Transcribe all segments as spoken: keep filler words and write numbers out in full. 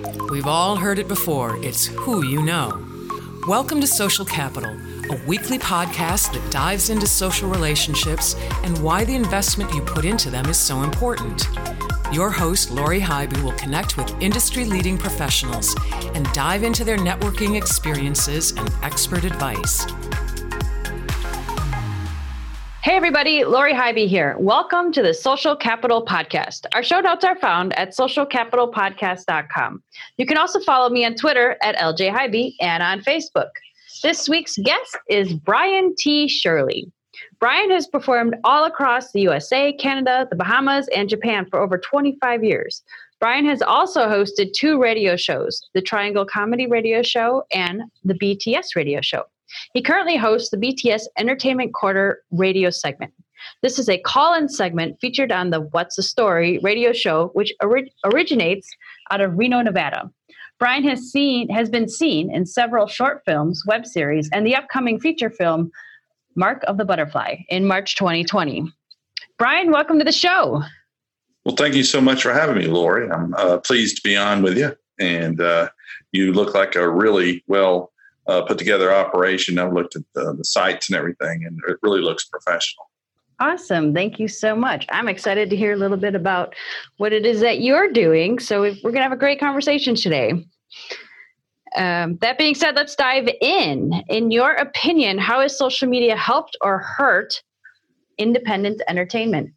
We've all heard it before. It's who you know. Welcome to Social Capital, a weekly podcast that dives into social relationships and why the investment you put into them is so important. Your host, Lori Hybe, will connect with industry-leading professionals and dive into their networking experiences and expert advice. Hey everybody, Lori Hybe here. Welcome to the Social Capital Podcast. Our show notes are found at social capital podcast dot com. You can also follow me on Twitter at L J Hybe and on Facebook. This week's guest is Brian T. Shirley. Brian has performed all across the U S A, Canada, the Bahamas, and Japan for over twenty-five years. Brian has also hosted two radio shows, the Triangle Comedy Radio Show and the B T S Radio Show. He currently hosts the B T S Entertainment Corner radio segment. This is a call-in segment featured on the What's the Story radio show, which ori- originates out of Reno, Nevada. Brian has seen has been seen in several short films, web series, and the upcoming feature film, Mark of the Butterfly, in March twenty twenty. Brian, welcome to the show. Well, thank you so much for having me, Lori. I'm uh, pleased to be on with you. And uh, you look like a really well uh, put together operation. I've looked at the, the sites and everything, and it really looks professional. Awesome. Thank you so much. I'm excited to hear a little bit about what it is that you're doing. So we're going to have a great conversation today. Um, that being said, let's dive in. In your opinion, how has social media helped or hurt independent entertainment?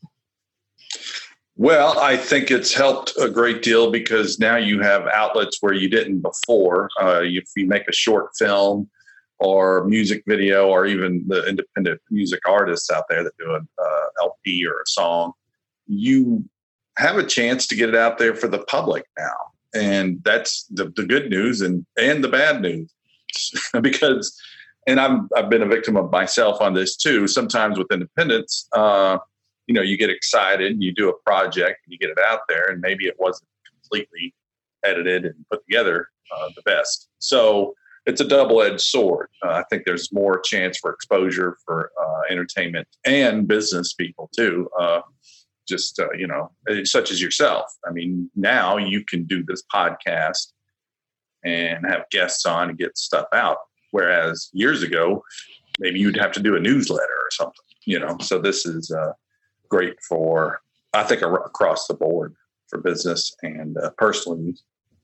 Well, I think it's helped a great deal because now you have outlets where you didn't before. Uh, if you make a short film or music video, or even the independent music artists out there that do an uh, L P or a song, you have a chance to get it out there for the public now. And that's the, the good news and, and the bad news because, and I'm, I've been a victim of myself on this too. Sometimes with independents, uh, you know, you get excited, you do a project and you get it out there and maybe it wasn't completely edited and put together uh, the best. So it's a double-edged sword. Uh, I think there's more chance for exposure for uh, entertainment and business people too. Uh, just, uh, you know, such as yourself. I mean, now you can do this podcast and have guests on and get stuff out. Whereas years ago, maybe you'd have to do a newsletter or something, you know, so this is uh, great for, I think, across the board for business and uh, personal use.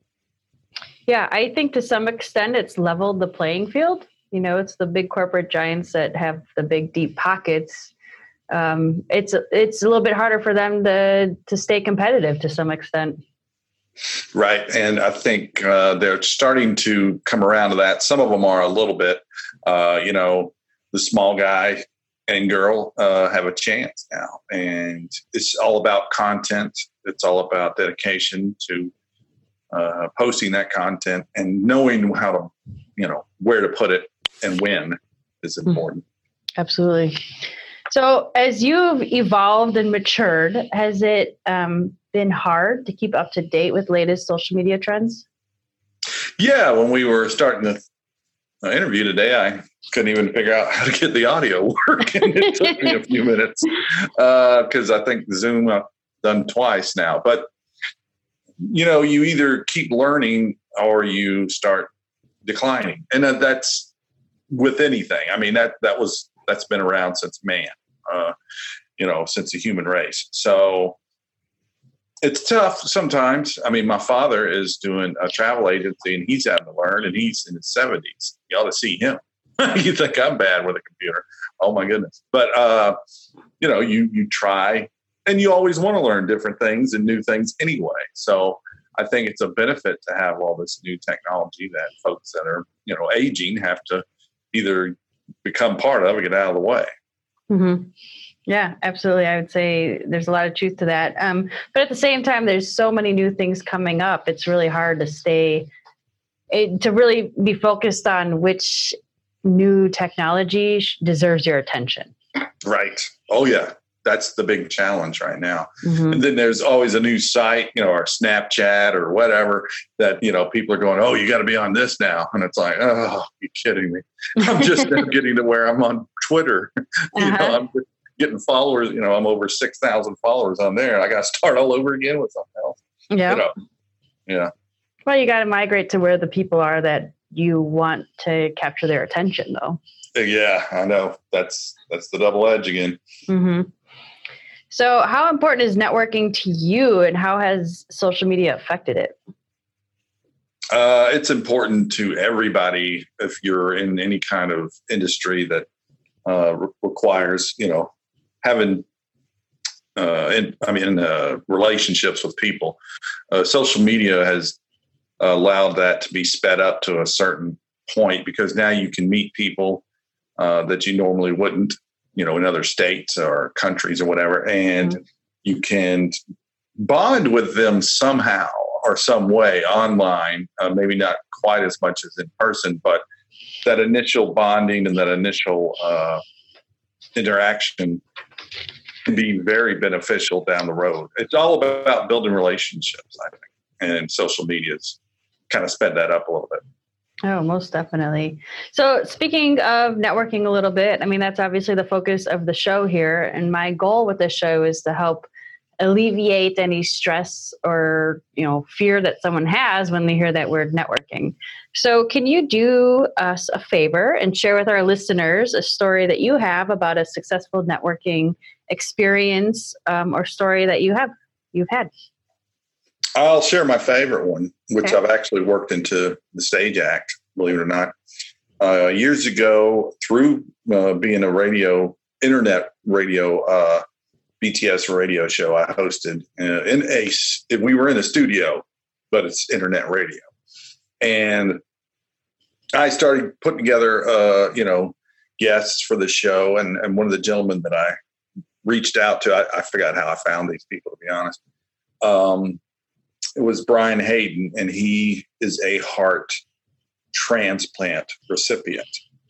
Yeah, I think to some extent it's leveled the playing field. You know, it's the big corporate giants that have the big deep pockets. Um, it's it's a little bit harder for them to to stay competitive to some extent. Right. And I think uh, they're starting to come around to that. Some of them are a little bit, uh, you know, the small guy and girl uh, have a chance now. And it's all about content. It's all about dedication to uh, posting that content and knowing how to, you know, where to put it and when is important. Absolutely. So as you've evolved and matured, has it um, been hard to keep up to date with latest social media trends? Yeah, when we were starting the uh, interview today, I couldn't even figure out how to get the audio working. It took me a few minutes because uh, I think Zoom I've done twice now. But, you know, you either keep learning or you start declining. And that, that's with anything. I mean, that that was that's been around since man, uh, you know, since the human race. So it's tough sometimes. I mean, my father is doing a travel agency and he's having to learn and he's in his seventies. You ought to see him. You think I'm bad with a computer. Oh my goodness. But, uh, you know, you, you try and you always want to learn different things and new things anyway. So I think it's a benefit to have all this new technology that folks that are, you know, aging have to either become part of or get out of the way. Mm-hmm. Yeah, absolutely. I would say there's a lot of truth to that. Um, but at the same time, there's so many new things coming up. It's really hard to stay, it, to really be focused on which new technology deserves your attention. Right. Oh, yeah. That's the big challenge right now. Mm-hmm. And then there's always a new site, you know, or Snapchat or whatever that, you know, people are going, oh, you got to be on this now. And it's like, oh, you're kidding me. I'm just now getting to where I'm on Twitter. You Uh-huh. know, I'm getting followers. You know, I'm over six thousand followers on there. I got to start all over again with something else. Yeah. You know, yeah. Well, you got to migrate to where the people are that you want to capture their attention, though. Yeah, I know. That's that's the double edge again. Mm-hmm. So how important is networking to you, and how has social media affected it? Uh, it's important to everybody if you're in any kind of industry that uh, re- requires, you know, having, uh, in, I mean, uh, relationships with people. Uh, social media has allowed that to be sped up to a certain point because now you can meet people uh, that you normally wouldn't, you know, in other states or countries or whatever, and mm-hmm. you can bond with them somehow or some way online, uh, maybe not quite as much as in person, but that initial bonding and that initial uh, interaction can be very beneficial down the road. It's all about building relationships, I think, and social media's kind of sped that up a little bit. Oh, most definitely. So speaking of networking a little bit, I mean, that's obviously the focus of the show here. And my goal with the show is to help alleviate any stress or, you know, fear that someone has when they hear that word networking. So can you do us a favor and share with our listeners a story that you have about a successful networking experience um, or story that you have, you've had? I'll share my favorite one, which Okay. I've actually worked into the stage act, believe it or not. Uh, years ago, through uh, being a radio, internet radio, uh, B T S radio show I hosted uh, in a, we were in a studio, but it's internet radio. And I started putting together, uh, you know, guests for the show. And, and one of the gentlemen that I reached out to, I, I forgot how I found these people, to be honest. Um, it was Brian Hayden, and he is a heart transplant recipient.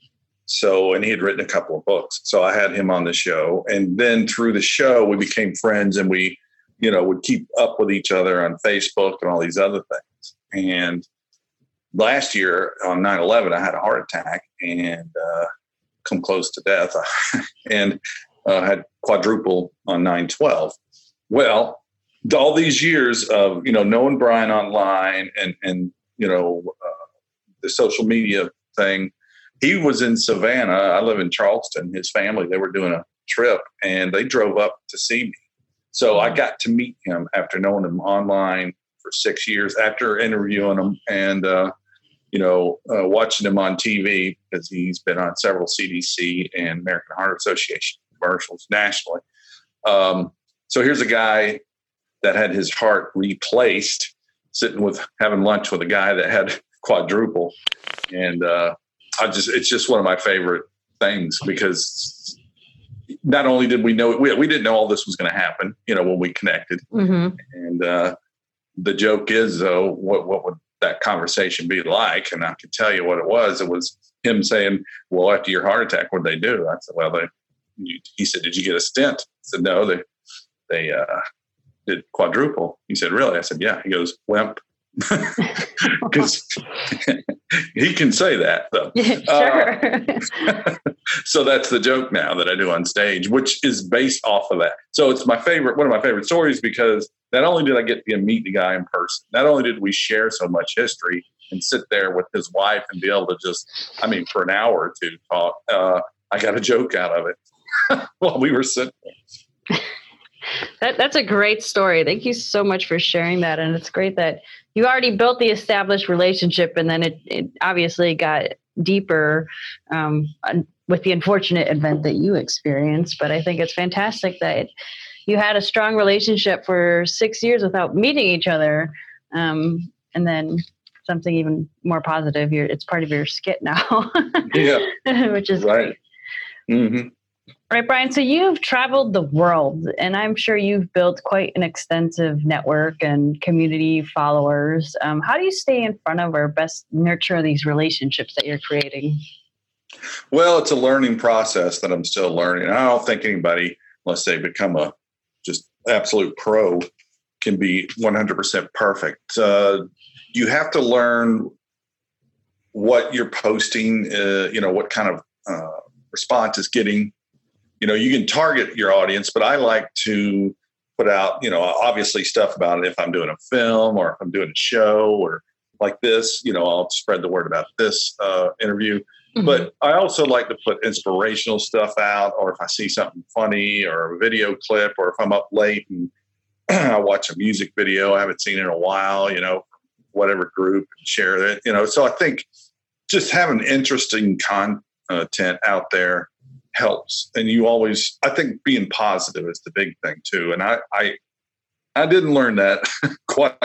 So, and he had written a couple of books. So I had him on the show. And then through the show, we became friends, and we, you know, would keep up with each other on Facebook and all these other things. And last year on nine eleven, I had a heart attack and uh, come close to death and uh, had quadruple on nine twelve. Well, all these years of, you know, knowing Brian online and, and you know, uh, the social media thing, he was in Savannah. I live in Charleston. His family, they were doing a trip and they drove up to see me. So I got to meet him after knowing him online for six years, after interviewing him and, uh, you know, uh, watching him on T V because he's been on several C D C and American Heart Association commercials nationally. Um, so here's a guy that had his heart replaced, sitting with having lunch with a guy that had quadruple. And uh, I just, it's just one of my favorite things because not only did we know, we, we didn't know all this was going to happen, you know, when we connected. Mm-hmm. And uh, the joke is, though, what, what would that conversation be like? And I can tell you what it was. It was him saying, well, after your heart attack, what'd they do? I said, well, they, you, he said, did you get a stent? I said, no, they, they, uh, did quadruple. He said, really? I said, yeah. He goes, wimp. Because he can say that, though. Sure. Uh, so that's the joke now that I do on stage, which is based off of that. So it's my favorite, one of my favorite stories, because not only did I get to meet the guy in person, not only did we share so much history and sit there with his wife and be able to just, I mean, for an hour or two talk, uh, I got a joke out of it while we were sitting there. That, that's a great story. Thank you so much for sharing that. And it's great that you already built the established relationship, and then it, it obviously got deeper um, with the unfortunate event that you experienced. But I think it's fantastic that you had a strong relationship for six years without meeting each other. Um, and then something even more positive, you're, it's part of your skit now, yeah, which is right. great. Mm-hmm. All right, Brian, so you've traveled the world, and I'm sure you've built quite an extensive network and community followers. Um, how do you stay in front of or best nurture these relationships that you're creating? Well, it's a learning process that I'm still learning. I don't think anybody, unless they become a just absolute pro, can be one hundred percent perfect. Uh, you have to learn what you're posting, uh, you know, what kind of uh, response is getting. You know, you can target your audience, but I like to put out, you know, obviously stuff about it if I'm doing a film or if I'm doing a show or like this, you know, I'll spread the word about this uh, interview. Mm-hmm. But I also like to put inspirational stuff out, or if I see something funny or a video clip, or if I'm up late and I watch a music video I haven't seen in a while, you know, whatever group, and share it, you know. So I think just having interesting content out there helps. And you always, I think being positive is the big thing too. And I, I, I didn't learn that quite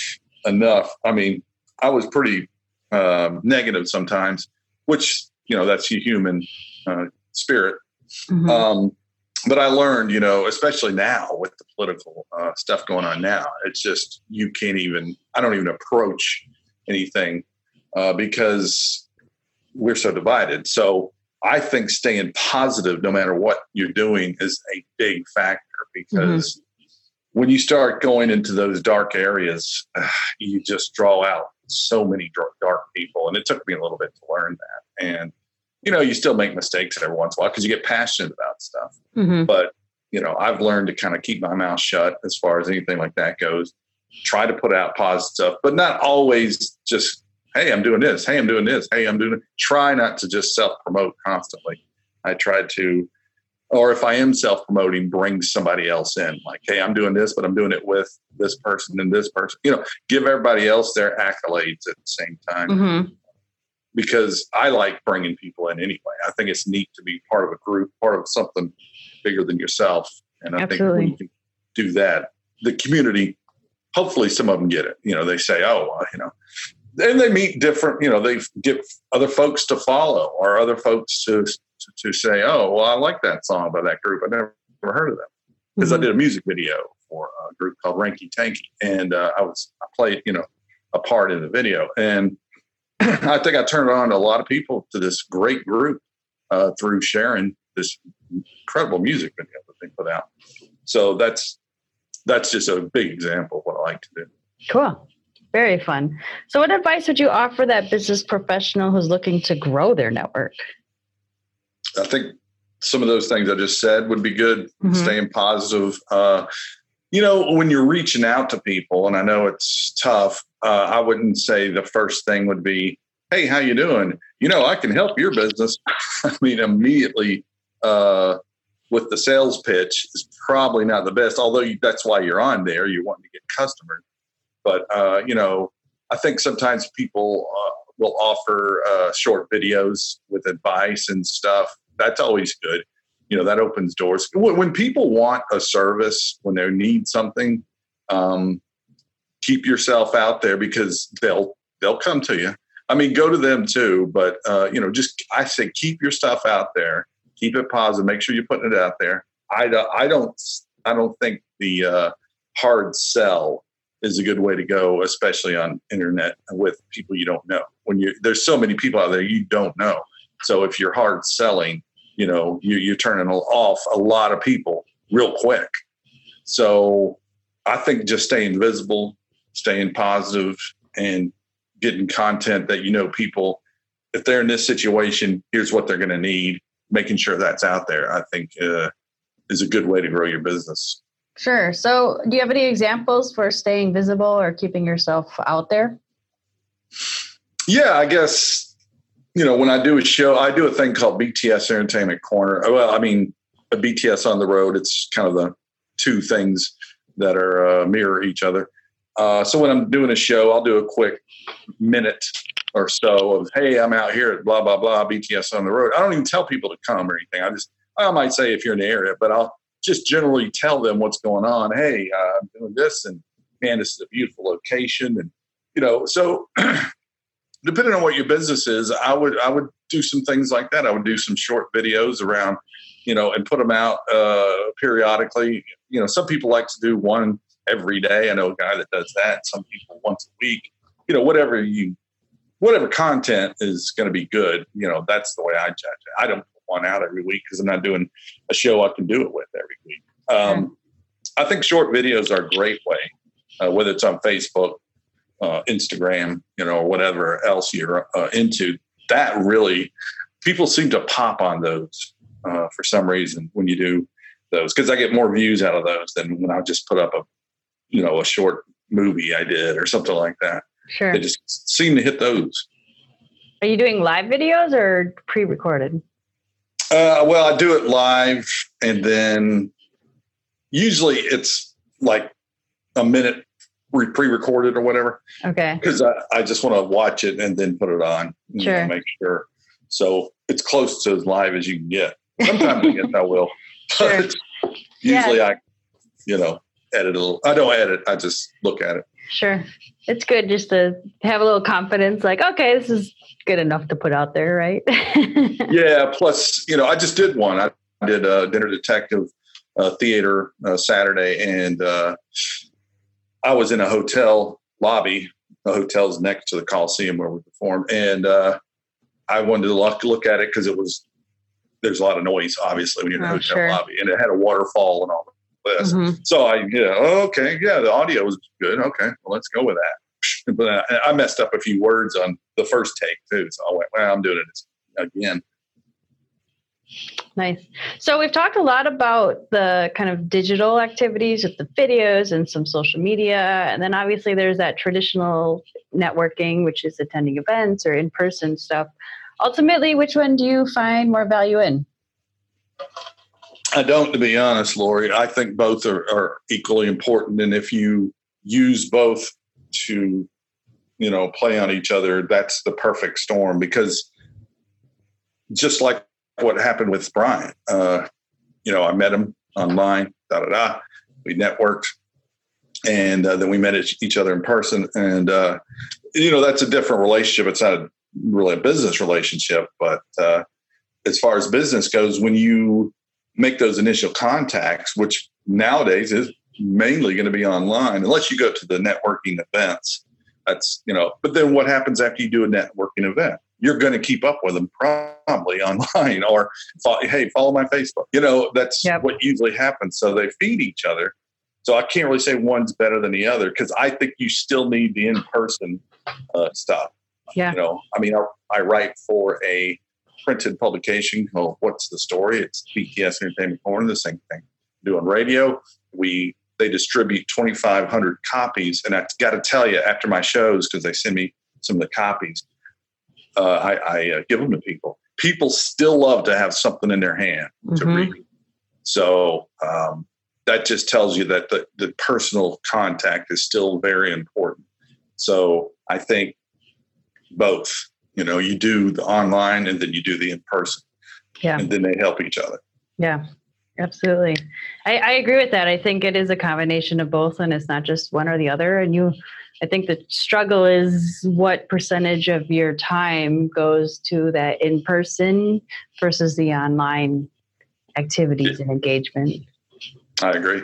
enough. I mean, I was pretty um, negative sometimes, which, you know, that's your human uh, spirit. Mm-hmm. Um, but I learned, you know, especially now with the political uh, stuff going on now, it's just, you can't even, I don't even approach anything uh, because we're so divided. So I think staying positive, no matter what you're doing, is a big factor, because mm-hmm. when you start going into those dark areas, uh, you just draw out so many dark, dark people. And it took me a little bit to learn that. And, you know, you still make mistakes every once in a while because you get passionate about stuff. Mm-hmm. But, you know, I've learned to kind of keep my mouth shut as far as anything like that goes. Try to put out positive stuff, but not always just, hey, I'm doing this. Hey, I'm doing this. Hey, I'm doing it. Try not to just self-promote constantly. I try to, or if I am self-promoting, bring somebody else in. Like, hey, I'm doing this, but I'm doing it with this person and this person. You know, give everybody else their accolades at the same time. Mm-hmm. Because I like bringing people in anyway. I think it's neat to be part of a group, part of something bigger than yourself. And I Absolutely. think when you can do that, the community, hopefully some of them get it. You know, they say, oh, well, you know, and they meet different, you know, they get other folks to follow, or other folks to, to, to say, oh, well, I like that song by that group. I never, never heard of them. Because mm-hmm. I did a music video for a group called Ranky Tanky. And uh, I was, I played, you know, a part in the video. And I think I turned on a lot of people to this great group uh, through sharing this incredible music video that they put out. So that's that's just a big example of what I like to do. Cool. Very fun. So what advice would you offer that business professional who's looking to grow their network? I think some of those things I just said would be good. Mm-hmm. Staying positive. Uh, you know, when you're reaching out to people, and I know it's tough, uh, I wouldn't say the first thing would be, hey, how you doing? You know, I can help your business. I mean, immediately uh, with the sales pitch is probably not the best, although you, that's why you're on there. You're wanting to get customers. But, uh, you know, I think sometimes people uh, will offer uh, short videos with advice and stuff. That's always good. You know, that opens doors. When people want a service, when they need something, um, keep yourself out there, because they'll they'll come to you. I mean, go to them too, but uh, you know, just I say keep your stuff out there, keep it positive, make sure you're putting it out there. I don't I don't I don't think the uh, hard sell is a good way to go, especially on internet with people you don't know. When you there's so many people out there you don't know. So if you're hard selling, you know, you, you're turning off a lot of people real quick. So I think just staying visible, staying positive, and getting content that, you know, people, if they're in this situation, here's what they're going to need, making sure that's out there, I think uh, is a good way to grow your business. Sure. So do you have any examples for staying visible or keeping yourself out there? Yeah, I guess, you know, when I do a show, I do a thing called B T S Entertainment Corner. Well, I mean, a B T S on the road, it's kind of the two things that are uh, mirror each other. Uh, so when I'm doing a show, I'll do a quick minute or so of, hey, I'm out here at blah, blah, blah, B T S on the road. I don't even tell people to come or anything. I just, I might say if you're in the area, but I'll just generally tell them what's going on. Hey, uh, I'm doing this, and man, this is a beautiful location. And, you know, so depending on what your business is, I would, I would do some things like that. I would do some short videos around, you know, and put them out uh, periodically. You know, some people like to do one every day. I know a guy that does that. Some people once a week, you know, whatever you, whatever content is going to be good. You know, that's the way I judge it. I don't put one out every week because I'm not doing a show I can do it with every week. Um, I think short videos are a great way, uh, whether it's on Facebook, uh, Instagram, you know, or whatever else you're uh, into. That really, people seem to pop on those uh, for some reason when you do those, because I get more views out of those than when I just put up a, you know, a short movie I did or something like that. Sure. They just seem to hit those. Are you doing live videos or pre-recorded? Uh, well, I do it live, and then usually it's like a minute pre-recorded or whatever. Okay. Because I, I just want to watch it and then put it on. Sure. You know, make sure. So it's close to as live as you can get. Sometimes I guess I will. Sure. But usually yeah. I, you know, edit a little. I don't edit. I just look at it. Sure. It's good just to have a little confidence, like, okay, this is good enough to put out there, right? Yeah. Plus, you know, I just did one. I did a Dinner Detective uh, theater uh, Saturday, and uh, I was in a hotel lobby. The hotel's next to the Coliseum where we performed, and uh, I wanted to look, look at it because it was, there's a lot of noise, obviously, when you're in a oh, hotel sure. lobby, and it had a waterfall and all this. Mm-hmm. So I, you know, okay, yeah, the audio was good. Okay, well, let's go with that. But I messed up a few words on the first take too, so I went, well, I'm doing it again. Nice. So we've talked a lot about the kind of digital activities with the videos and some social media. And then obviously there's that traditional networking, which is attending events or in-person stuff. Ultimately, which one do you find more value in? I don't, to be honest, Lori. I think both are, are equally important. And if you use both to, you know, play on each other, that's the perfect storm. Because just like what happened with Brian, uh, you know, I met him online, da da da. We networked, and uh, then we met each other in person. And uh, you know, that's a different relationship. It's not a, really a business relationship, but uh, as far as business goes, when you make those initial contacts, which nowadays is mainly going to be online, unless you go to the networking events. That's, you know, but then what happens after you do a networking event? You're going to keep up with them probably online, or, hey, follow my Facebook. You know, that's yep. what usually happens. So they feed each other. So I can't really say one's better than the other, because I think you still need the in-person uh, stuff. Yeah. You know, I mean, I, I write for a printed publication called What's the Story? It's B T S Entertainment Corner, the same thing. Doing radio, we they distribute twenty-five hundred copies, and I got to tell you, after my shows, because they send me some of the copies, uh, I, I uh, give them to people. People still love to have something in their hand to mm-hmm. read. So um, that just tells you that the, the personal contact is still very important. So I think both. You know, you do the online and then you do the in-person. Yeah. And then they help each other. Yeah, absolutely. I, I agree with that. I think it is a combination of both, and it's not just one or the other. And you, I think the struggle is what percentage of your time goes to that in-person versus the online activities yeah. and engagement. I agree.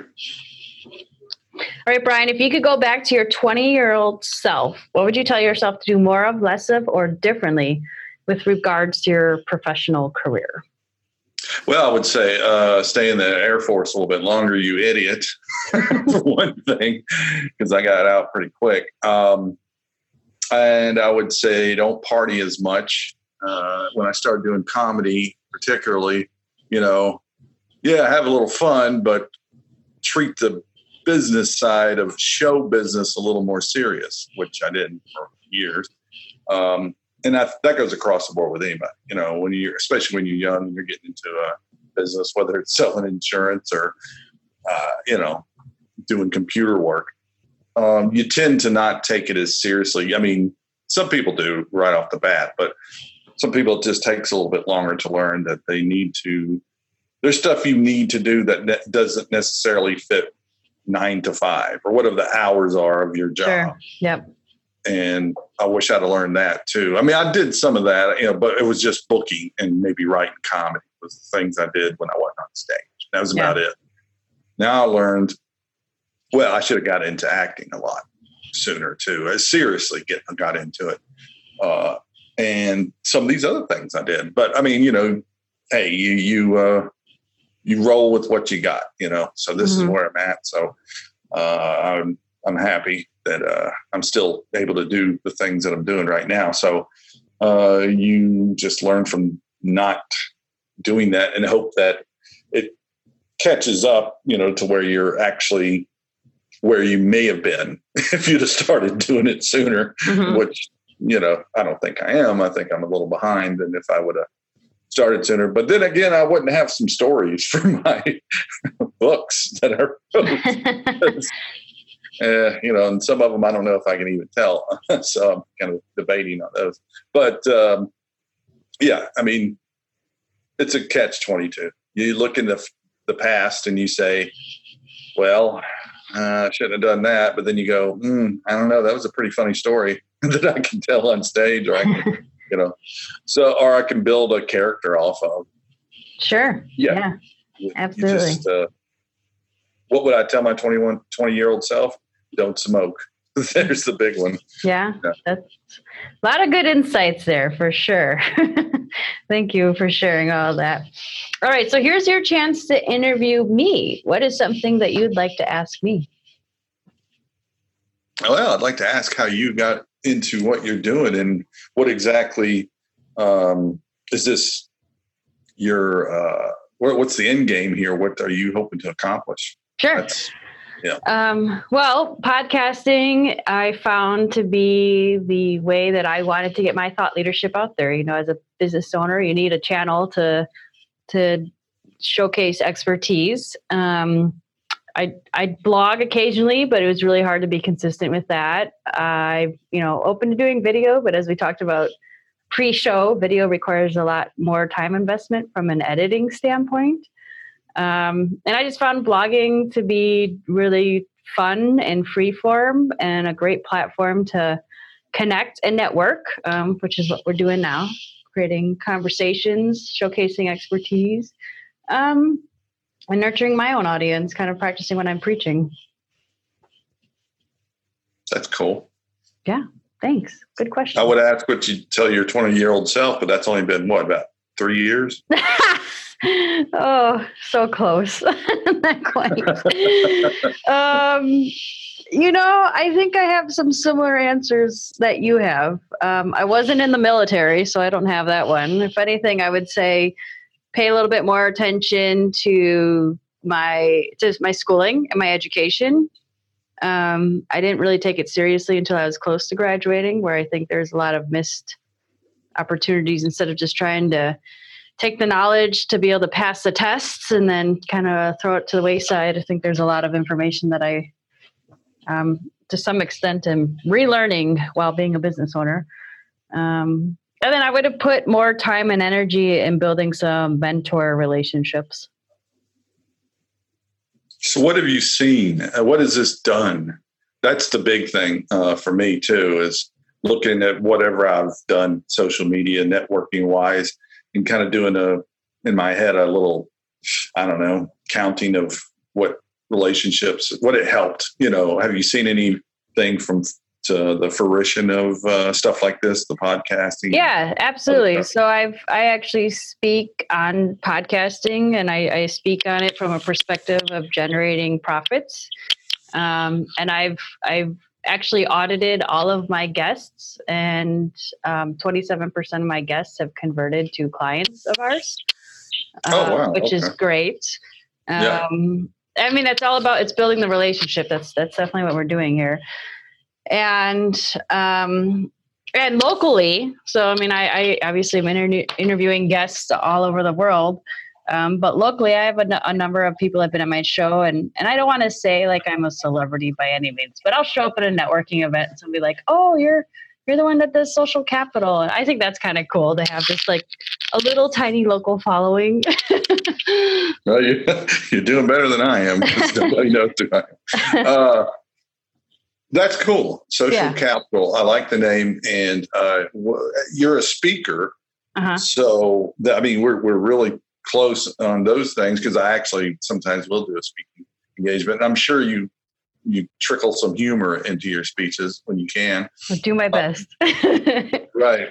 All right, Brian, if you could go back to your twenty-year-old self, what would you tell yourself to do more of, less of, or differently with regards to your professional career? Well, I would say uh, stay in the Air Force a little bit longer, you idiot, for one thing, because I got out pretty quick. Um, and I would say don't party as much. Uh, when I started doing comedy, particularly, you know, yeah, have a little fun, but treat the business side of show business a little more serious, which I did for years. Um, and that, that goes across the board with anybody, you know, when you're, especially when you're young and you're getting into a business, whether it's selling insurance or, uh, you know, doing computer work, um, you tend to not take it as seriously. I mean, some people do right off the bat, but some people, it just takes a little bit longer to learn that they need to, there's stuff you need to do that ne- doesn't necessarily fit nine to five or whatever the hours are of your job. Sure. Yep. And I wish I'd have learned that too. I mean, I did some of that, you know, but it was just booking and maybe writing comedy was the things I did when I wasn't on stage. That was about yeah. it. Now I learned, well, I should have got into acting a lot sooner too. I seriously get, got into it. Uh, and some of these other things I did, but I mean, you know, hey, you, you, uh, you roll with what you got, you know, so this mm-hmm. is where I'm at. So uh, I'm, I'm happy that uh, I'm still able to do the things that I'm doing right now. So uh, you just learn from not doing that and hope that it catches up, you know, to where you're actually where you may have been if you'd have started doing it sooner, mm-hmm. which, you know, I don't think I am. I think I'm a little behind than if I would have started sooner. But then again, I wouldn't have some stories for my books that are uh, you know, and some of them I don't know if I can even tell. So I'm kind of debating on those. But um, yeah, I mean, it's a catch twenty-two. You look in the the past and you say, well, uh, I shouldn't have done that. But then you go, mm, I don't know. That was a pretty funny story that I can tell on stage, or I can, you know, so, or I can build a character off of. Sure. Yeah. yeah you, absolutely. You just, uh, what would I tell my twenty-one, twenty year old self? Don't smoke. There's the big one. Yeah, yeah. That's a lot of good insights there for sure. Thank you for sharing all that. All right. So here's your chance to interview me. What is something that you'd like to ask me? Well, I'd like to ask how you got into what you're doing and what exactly um, is this your, uh, what's the end game here? What are you hoping to accomplish? Sure. That's, yeah. Um, well, podcasting, I found to be the way that I wanted to get my thought leadership out there. You know, as a business owner, you need a channel to, to showcase expertise. Um, I, I blog occasionally, but it was really hard to be consistent with that. I, you know, open to doing video, but as we talked about pre-show, video requires a lot more time investment from an editing standpoint. Um, and I just found blogging to be really fun and free form and a great platform to connect and network, um, which is what we're doing now, creating conversations, showcasing expertise, um, and nurturing my own audience, kind of practicing what I'm preaching. That's cool. Yeah, thanks. Good question. I would ask what you tell your twenty year old self, but that's only been what, about three years? Oh, so close. Not quite. um, you know, I think I have some similar answers that you have. Um, I wasn't in the military, so I don't have that one. If anything, I would say pay a little bit more attention to my to my schooling and my education. Um, I didn't really take it seriously until I was close to graduating, where I think there's a lot of missed opportunities instead of just trying to take the knowledge to be able to pass the tests and then kind of throw it to the wayside. I think there's a lot of information that I, um, to some extent, am relearning while being a business owner. Um, and then I would have put more time and energy in building some mentor relationships. So what have you seen? Uh, what has this done? That's the big thing uh, for me too, is looking at whatever I've done social media, networking wise, and kind of doing a, in my head, a little, I don't know, counting of what relationships, what it helped. You know, have you seen anything from to the fruition of uh, stuff like this, the podcasting? Yeah, absolutely. So I've, I actually speak on podcasting, and I, I speak on it from a perspective of generating profits. Um, and I've, I've, actually audited all of my guests, and um, twenty-seven percent of my guests have converted to clients of ours, uh, oh, wow. which okay. is great. Um, yeah. I mean, it's all about, it's building the relationship. That's, that's definitely what we're doing here. And, um, and locally. So, I mean, I, I obviously am inter- interviewing guests all over the world. Um, but locally, I have a, n- a number of people that have been at my show, and, and I don't want to say like I'm a celebrity by any means, but I'll show up at a networking event and somebody like, oh, you're you're the one that does Social Capital. And I think that's kind of cool to have just like a little tiny local following. Well, you, you're doing better than I am. Nobody knows who I am. Uh, that's cool. Social Yeah. Capital. I like the name. And uh, w- you're a speaker. Uh-huh. So, th- I mean, we're we're really close on those things, because I actually sometimes will do a speaking engagement. And I'm sure you you trickle some humor into your speeches when you can. I'll do my best. Uh, right.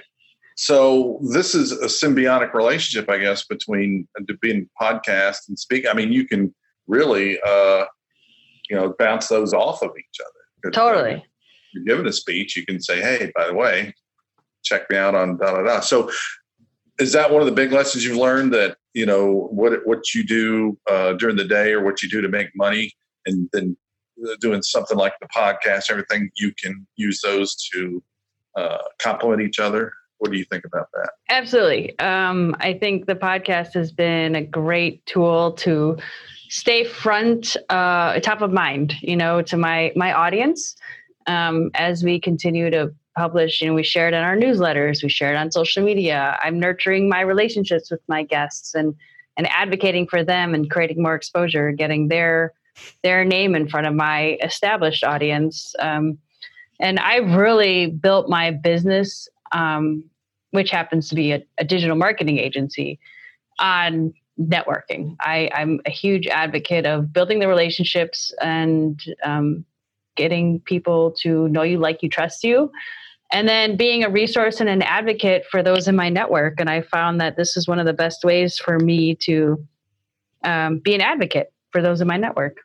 So this is a symbiotic relationship, I guess, between being podcast and speak. I mean, you can really, uh, you know, bounce those off of each other. Totally. Uh, you're giving a speech, you can say, hey, by the way, check me out on da da da. So is that one of the big lessons you've learned, that, you know, what what you do uh, during the day or what you do to make money, and then doing something like the podcast, everything, you can use those to uh, complement each other. What do you think about that? Absolutely. Um, I think the podcast has been a great tool to stay front, uh, top of mind, you know, to my my audience. Um, as we continue to publish, you know, we share it in our newsletters, we share it on social media. I'm nurturing my relationships with my guests and and advocating for them and creating more exposure, getting their their name in front of my established audience. Um, and I've really built my business, um, which happens to be a, a digital marketing agency, on networking. I, I'm a huge advocate of building the relationships and um, getting people to know you, like you, trust you, and then being a resource and an advocate for those in my network. And I found that this is one of the best ways for me to um, be an advocate for those in my network.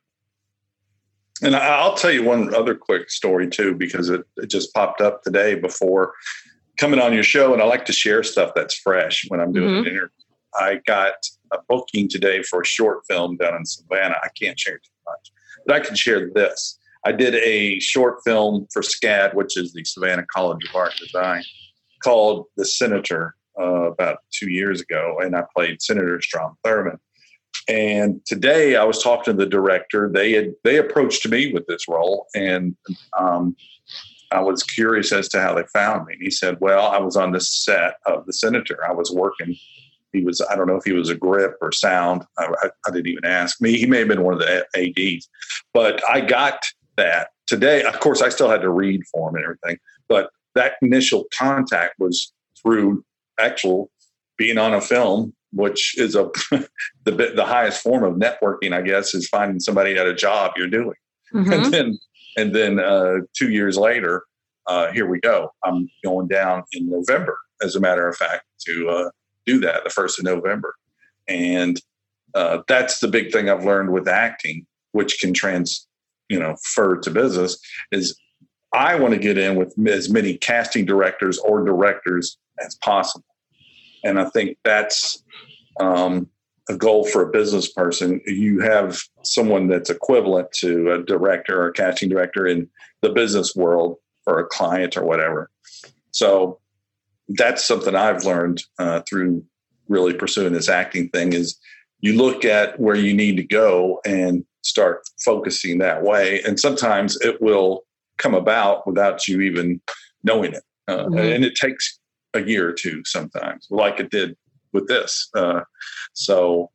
And I'll tell you one other quick story too, because it, it just popped up today before coming on your show. And I like to share stuff that's fresh when I'm doing mm-hmm. an interview. I got a booking today for a short film down in Savannah. I can't share too much, but I can share this. I did a short film for SCAD, which is the Savannah College of Art Design, called The Senator uh, about two years ago. And I played Senator Strom Thurmond. And today I was talking to the director. They had, they approached me with this role. And um, I was curious as to how they found me. And he said, well, I was on the set of The Senator. I was working. He was, I don't know if he was a grip or sound. I, I, I didn't even ask me. He may have been one of the A Ds. But I got that today. Of course, I still had to read for him and everything. But that initial contact was through actual being on a film, which is a the the highest form of networking, I guess, is finding somebody at a job you're doing. Mm-hmm. And then and then uh, two years later, uh, here we go. I'm going down in November, as a matter of fact, to uh, do that, the first of November. And uh, that's the big thing I've learned with acting, which can trans, you know, refer to business, is I want to get in with as many casting directors or directors as possible. And I think that's um, a goal for a business person. You have someone that's equivalent to a director or a casting director in the business world for a client or whatever. So that's something I've learned uh, through really pursuing this acting thing, is you look at where you need to go and start focusing that way. And sometimes it will come about without you even knowing it. Uh, mm-hmm. And it takes a year or two sometimes, like it did with this. Uh, so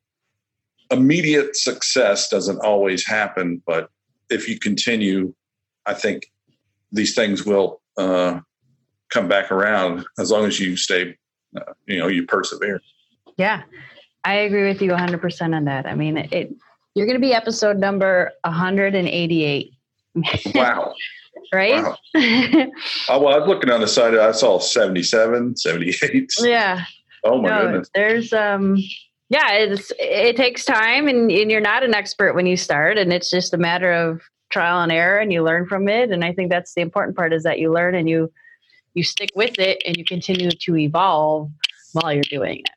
immediate success doesn't always happen, but if you continue, I think these things will uh, come back around as long as you stay, uh, you know, you persevere. Yeah, I agree with you one hundred percent on that. I mean, it, you're going to be episode number one hundred eighty-eight. Wow. Right? Wow. Oh, well, I was looking on the side. I saw seventy-seven, seventy-eight. Yeah. Oh my no, goodness. There's, um, yeah, it's, it takes time, and, and you're not an expert when you start, and it's just a matter of trial and error, and you learn from it. And I think that's the important part, is that you learn and you, you stick with it, and you continue to evolve while you're doing it.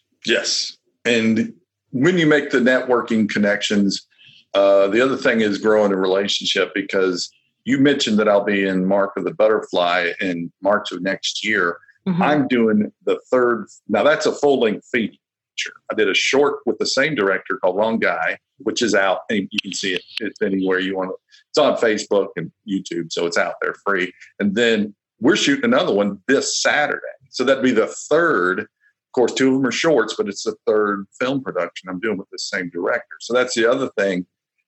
Yes. And when you make the networking connections, uh, the other thing is growing a relationship, because you mentioned that I'll be in Mark of the Butterfly in March of next year. Mm-hmm. I'm doing the third. Now that's a full length feature. I did a short with the same director called Wrong Guy, which is out, and you can see it. It's anywhere you want to. It's on Facebook and YouTube, so it's out there free. And then we're shooting another one this Saturday. So that'd be the third. Of course, two of them are shorts, but it's the third film production I'm doing with the same director. So that's the other thing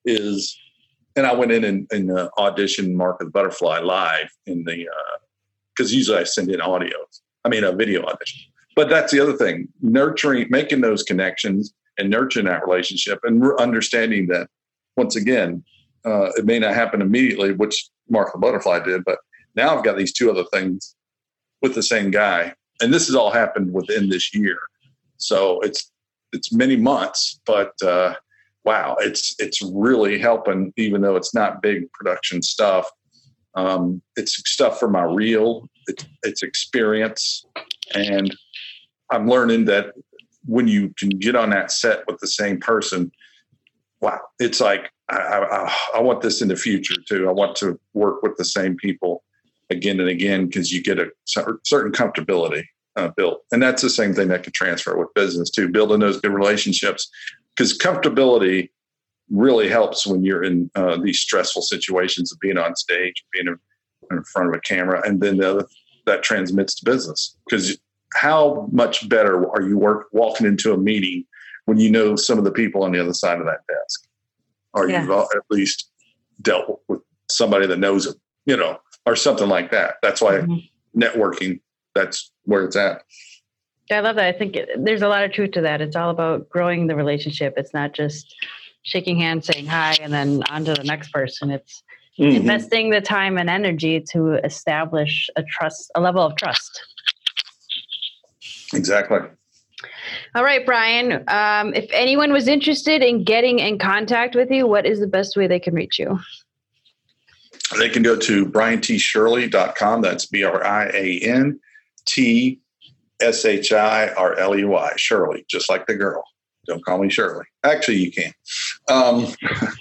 is, and I went in and, and uh, auditioned Mark of the Butterfly live in the, because uh, usually I send in audios. I mean, a video audition. But that's the other thing, nurturing, making those connections and nurturing that relationship, and understanding that, once again, uh, it may not happen immediately, which Mark of the Butterfly did, but now I've got these two other things with the same guy. And this has all happened within this year. So it's it's many months, but uh, wow, it's it's really helping, even though it's not big production stuff. Um, it's stuff for my reel. It's, it's experience. And I'm learning that when you can get on that set with the same person, wow, it's like I, I, I want this in the future too. I want to work with the same people again and again, because you get a certain comfortability uh, built. And that's the same thing that can transfer with business too, building those good relationships, because comfortability really helps when you're in uh, these stressful situations of being on stage, being in, in front of a camera, and then the other, that transmits to business. Because how much better are you work, walking into a meeting when you know some of the people on the other side of that desk, or yes. you've at least dealt with somebody that knows them, you know, or something like that. That's why mm-hmm. networking, that's where it's at. I love that. I think it, there's a lot of truth to that. It's all about growing the relationship. It's not just shaking hands, saying hi, and then on to the next person. It's mm-hmm. investing the time and energy to establish a trust, a level of trust. Exactly. All right, Brian. Um, if anyone was interested in getting in contact with you, what is the best way they can reach you? They can go to brian t shirley dot com. That's B R I A N T S H I R L E Y, Shirley, just like the girl. Don't call me Shirley. Actually, you can. Um,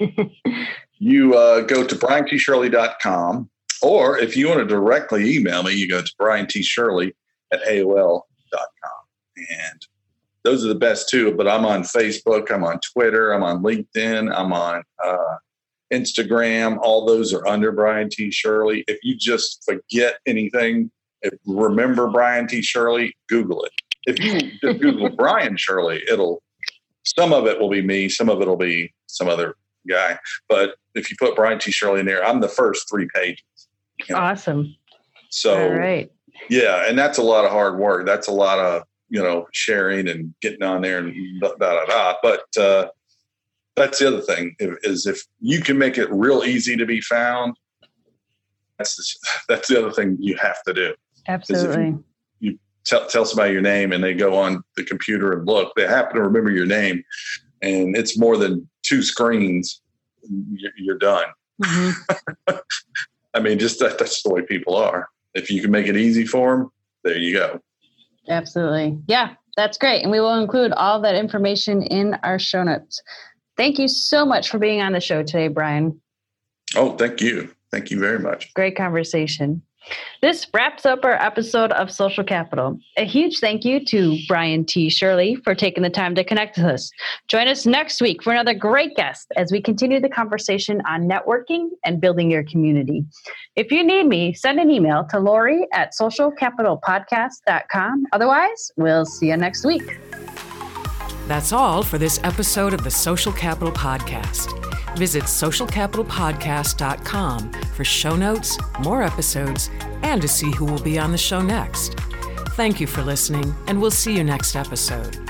you uh, go to brian t shirley dot com, or if you want to directly email me, you go to brian t shirley at A O L dot com. And those are the best two, but I'm on Facebook, I'm on Twitter, I'm on LinkedIn, I'm on uh, Instagram. All those are under Brian T. Shirley. If you just forget anything, if, remember Brian T. Shirley, Google it. If you just Google Brian Shirley, it'll, some of it will be me, some of it will be some other guy. But if you put Brian T. Shirley in there, I'm the first three pages. You know? Awesome. So, all right. Yeah, and that's a lot of hard work. That's a lot of, you know, sharing and getting on there and da da da. But uh, that's the other thing, is if you can make it real easy to be found, that's the, that's the other thing you have to do. Absolutely. You, you tell, tell somebody your name and they go on the computer and look, they happen to remember your name, and it's more than two screens, you're, you're done. Mm-hmm. I mean, just that, that's the way people are. If you can make it easy for them, there you go. Absolutely. Yeah, that's great. And we will include all that information in our show notes. Thank you so much for being on the show today, Brian. Oh, thank you. Thank you very much. Great conversation. This wraps up our episode of Social Capital. A huge thank you to Brian T. Shirley for taking the time to connect with us. Join us next week for another great guest as we continue the conversation on networking and building your community. If you need me, send an email to Lori at social capital podcast dot com. Otherwise, we'll see you next week. That's all for this episode of the Social Capital Podcast. Visit social capital podcast dot com for show notes, more episodes, and to see who will be on the show next. Thank you for listening, and we'll see you next episode.